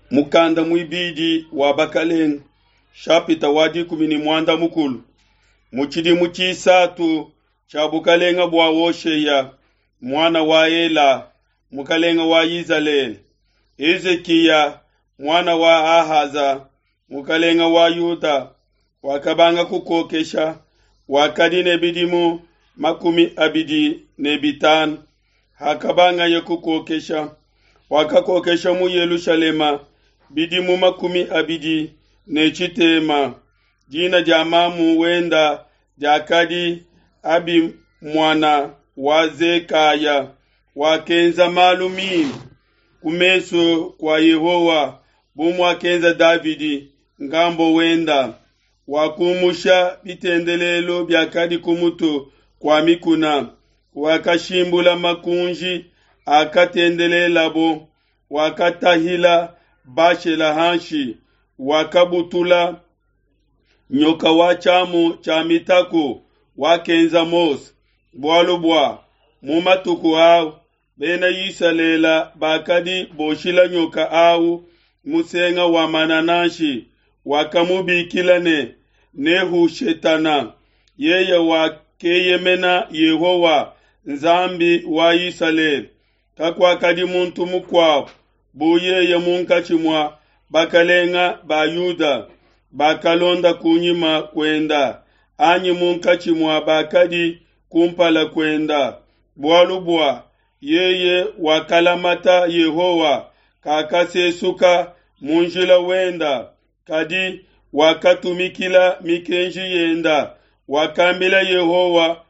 mukanda muibidi wa bakalenga shapita wadi kumini mwanda mukulu muchidi muchisatu cha bukalenga bwa wosheya mwana wa Ela mukalenga wa Izaleli, Ezekiya mwana wa Ahaza mukalenga wa Yuda wakabanga kukokesha wakadi nebidimu makumi abidi nebitanu hakabanga ye kukokesha wakakokesha mu Yerusalema bidimu makumi abidi nechitema jina jamamu wenda jakadi abi mwana wa Zekaya wakenza malumini kumeso kwa Yehowa bumu wakenza Davidi ngambo wenda wakumusha bitendelelo byakadi kumuto kwa mikuna wakashimbula makunji akatendelelabo wakatahila bashela hanshi wakabutula nyoka wachamu cha mitako wakenza Mose bwalubwa mumatuku au bena yisalela bakadi boshila nyoka au musenga wa mananashi wakamubikilane nehu shetana yeye wakeyemena Yehowa nzambi wa Israeli kakwa kadi muntu mukwao buyeye munkachimwa bakalenga ba Yuda bakalonda kunyima kwenda anyi munkachimwa bakadi kumpala kwenda bwalubwa yeye wakalamata Yehowa kakasesuka munjila wenda kadi wakatumikila mikenji yenda wakambila Yehowa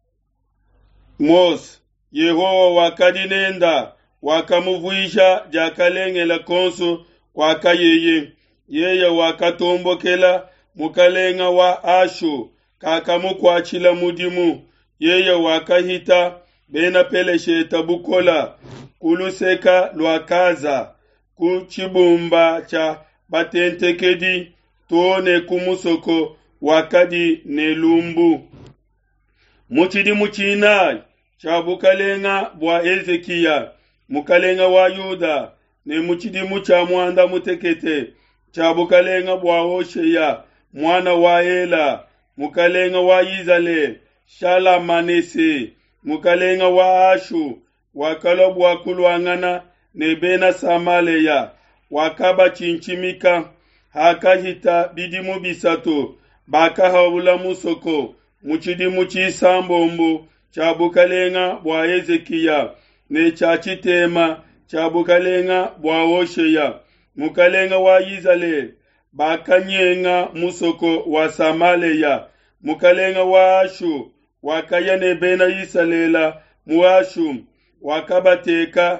Mose Yehowa wakadi nenda wakamuvuisha jakalengela konso kwa kayeye yeye wakatombokela mukalenga wa Ashu kakamukwachila mudimu yeye wakahita bena pelesheta bukola kuluseka lwakaza kuchibumba cha batentekedi tuone kumusoko wakadi nelumbu muchidi muchina cha bukalenga bwa Ezekiya mukalenga wa Yuda ne muchidi mucha mwanda mutekete cha bukalenga bwa Hosheya mwana wa Ela mukalenga wa Izaleli Shalamanese mukalenga wa Ashu wakalobwa kulwangana nebena Samaleya wakaba chinchimika hakahita bidimu bisato bakahabula musoko muchidi muchisambombo cha bukalenga bwa Ezekiya ne cha chitema cha bukalenga bwa Hosheya mukalenga wa Izaleli bakanyenga musoko wa Samaleya mukalenga wa Ashu wakaya nebena Isalela muashu wakabateka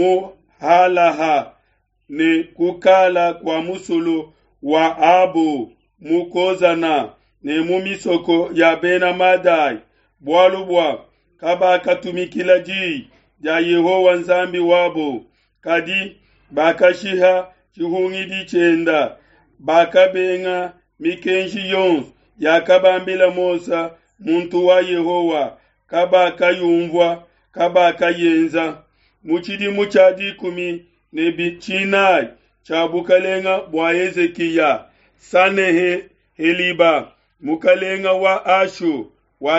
muhalaha ne kukala kwa musulu wa Abu mukozana ne mumisoko ya bena Madai bwalubwa kaba katumikila ji ja Yehowa nzambi wabo kadi bakashiha chihungidi chenda bakabenga mikenji yons yakabambila Mosa muntu wa Yehowa kaba kayumvwa kaba kayenza muchidi muchadi kumi nebichinai cha bukalenga bwa Ezekiya sanehe heliba mukalenga wa Ashu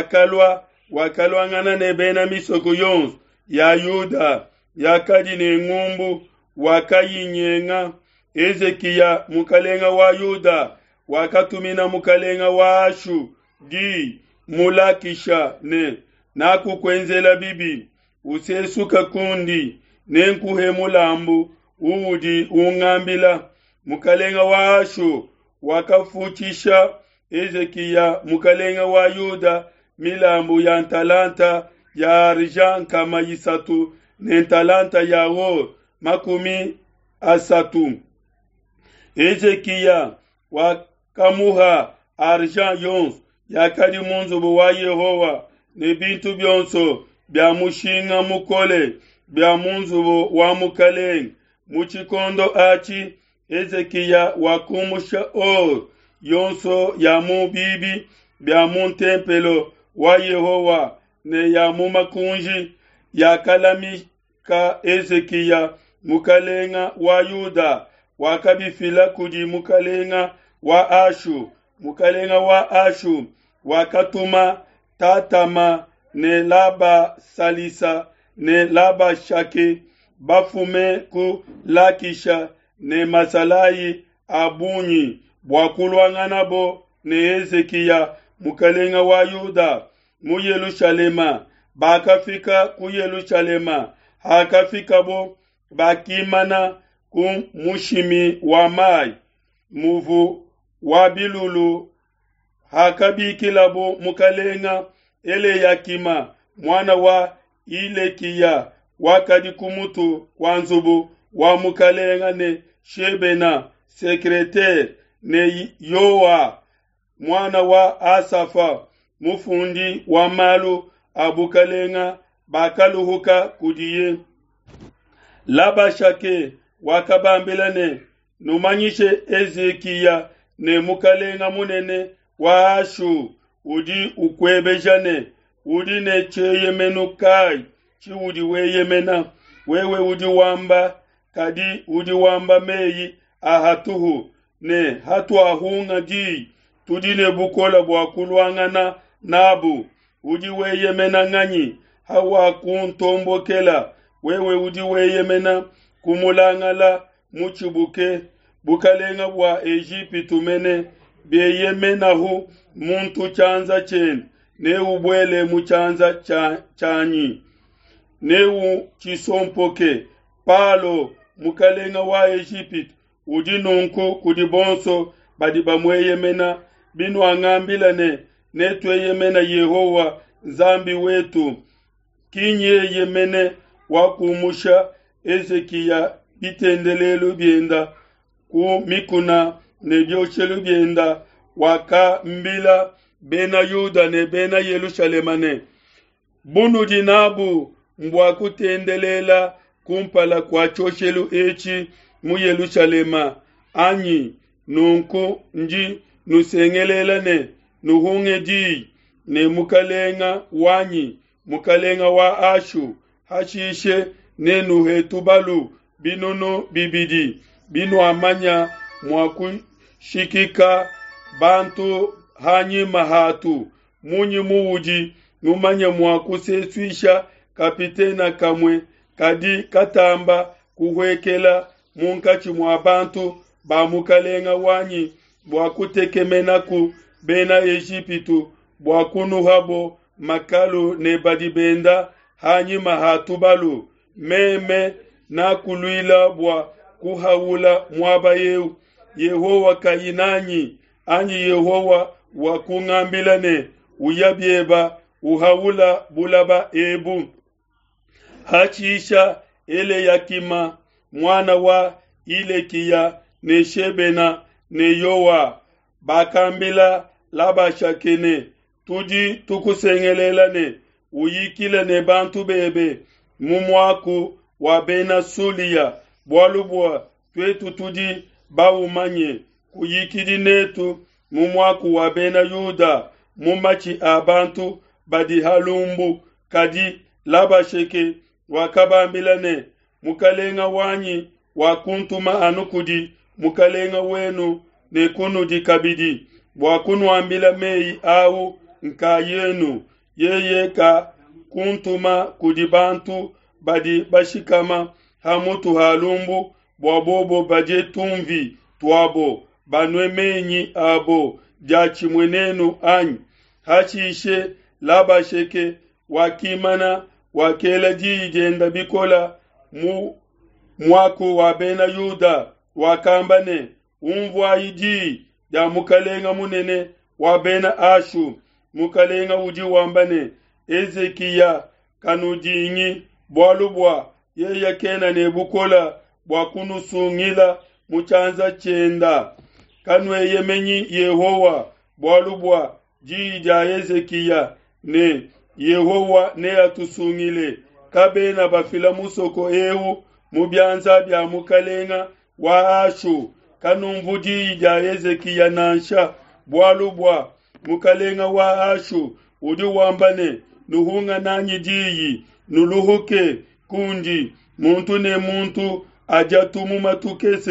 wakalwa ngana nebena misoko yons ya Yuda yakadi ne ngumbu wakayinyenga Ezekiya mukalenga wa Yuda wakatumina mukalenga wa Ashu di mulakisha ne nakukwenzela bibi usesuka kundi nenkuhe mulambu uudi ungambila mukalenga wa Ashu wakafuchisha Ezekiya mukalenga wa Yuda milambu ya ntalanta ya arjan kama yisatu nentalanta ya wo makumi asatu Ezekiya wakamuha arjan yons yakadi munzubu wa Yehowa ne bintu byonso bya mushinga mukole bya munzubu wa mukaleng muchikondo achi Ezekiya wakumusha yonso ya mu bibi bya mu tempelo wa Yehowa ne ya mu makunji ya kalamika Ezekiya mukalenga wa Yuda wakabifila kudi mukalenga wa Ashu. Mukalenga wa Ashu wakatuma tatama ne laba salisa ne laba shake bafume ku Lakisha ne Masalayi abunyi bwakulwanganabo ne Hezekiya mukalenga wa Yuda mu Yerusalema. Bakafika ku Yerusalema hakafika bo bakimana ku mushimi wa mai muvu wa bilulu hakabikila bo mukalenga Eleyakima mwana wa Ilekiya wakadi kumutu wanzubu wa mukalenga ne Shebena sekretari ne Yoa mwana wa Asafa mufundi wa malu abukalenga bakaluhuka kudiye. Labashake wakabambilane numanyishe Ezekiya ne mukalenga munene wa Ashu udi ukwebejane udi ne cheyemenukai chi udi weyemena wewe udi wamba kadi udi wamba meyi ahatuhu ne hatu ahunga di tudi ne bukola bwakulwangana nabu udi weyemena nganyi hawa kuntombokela wewe udi weyemena kumulangala muchibuke bukalenga bwa Egyptu mene beyemenahu muntu chanza chen ne ubwele muchanza chanyi ne u chisompoke palo mukalenga wa Egyptu udi nunku kudibonso badi bamweyemena binu angambilane ne tweyemena Yehowa zambi wetu kinye yemene wakumusha Ezekiya bitendelelo byenda ku mikuna ne byochelu byenda waka mbila bena Yuda ne bena Yerusalema ne bunu dinabu mbwa kutendelela kumpala kwa chochelu echi mu Yerusalema anyi nunku nji nusengelela ne nuhunge di ne mukalenga wanyi mukalenga wa Ashu hashishe ne nuhetubalu binono bibidi binu amanya mwaku shikika bantu hanyi mahatu munyi muuji numanya mwaku seswisha kapitena kamwe kadi katamba kuhwekela munkachi mwa bantu ba mukalenga wanyi bwakutekemenaku bena Egyptu bwakunuhabo makalu ne badibenda hanyi mahatu balu meme na kuluila bwa kuhawula mwaba yeu Yehowa kayinanyi anyi Yehowa wakungambilane uyabyeba uhawula bulaba ebu hachisha Eleyakima mwana wa Ilekiya ne Shebena ne Yoa bakambila labashakene tudi tukusengelelane uyikile ne bantu bebe mumwaku wa bena Suliya bwalubwa twetu tudi bawumanye kuyikidi netu mumwaku wa bena Yuda mumachi abantu badi halumbu kadi labasheke wakabambilane mukalenga wanyi wakuntuma anukudi mukalenga wenu nekunudi kabidi wakunu ambila mei au nkayenu yeye ka kuntuma kudibantu badi bashikama hamutu halumbu bwabobo baje tumvi twabo banwe menyi abo jachi mwenenu anyi hachishe labasheke wakimana wakela jijenda bikola mwaku wa bena Yuda wakambane umvwa yiji ya mukalenga munene wa bena Ashu mukalenga uji wambane Ezekiya kanujinyi bwalubwa yeye kena ne bukola bwakunusungila muchanza chenda kanwe yemenyi Yehowa bwalubwa jija Ezekiya ne Yehowa ne atusungile kabena bafila musoko ewu mubyanza bya mukalenga wa Ashu kanumvudi ja Ezekiya nansha bwalubwa mukalenga wa Ashu udi wambane nuhunga nanyi diyi nuluhuke kundi muntu ne muntu ajatumu matukese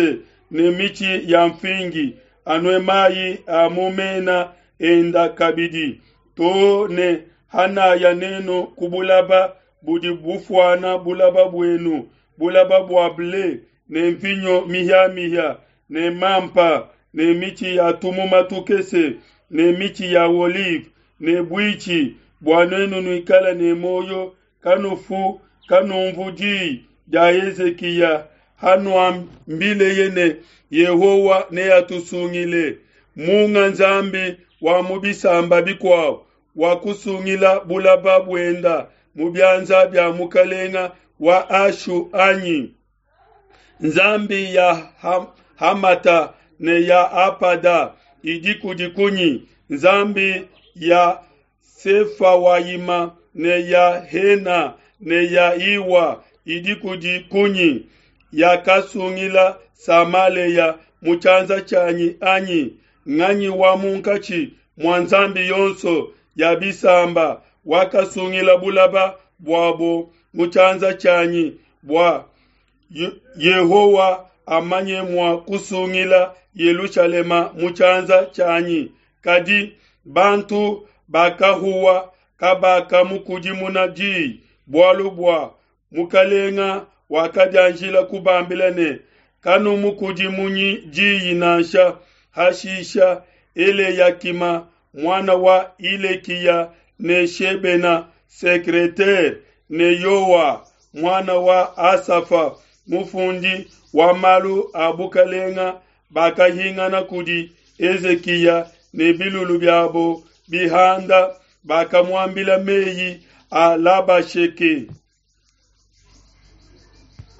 ne michi ya mfingi anwe mayi amumena enda kabidi to ne hana ya neno kubulaba budi bufwana bulaba bwenu bulaba bwable ne mvinyo mihya ne mampa ne michi ya tumuma tukese ne michi ya olive ne bwichi bwanenu nuikala ne moyo kanufu kanumvuji ja Ezekiya hanu mbile yene Yehowa ne yatusungile munga nzambi wa mubisamba bikwao wakusungila bulaba bwenda mubyanza bya mukalenga wa ashu anyi nzambi ya hamata ne ya apada idikunyi nzambi ya sefa wayima ne ya hena ne ya iwa idikunyi ya kasungila samale ya muchanza chanyi anyi ng'anyi wa munkachi mwanzambi yonso ya bisamba wakasungila bulaba bwabo muchanza chanyi bwa Yehowa amanye mwa kusungila Yerusalema muchanza chanyi kadi bantu bakahuwa kabaka mukujimuna ji bwalubwa mukalenga wakajanjila kubambilane kanu mukujimunyi ji yinansha hashisha ele yakima mwana wa Ilekiya ne Shebena sekretari ne Yowa mwana wa Asafa mufundi wa malu abukalenga bakahingana kudi Ezekiya ne bilulu byabo bihanda bakamwambila meyi alabasheke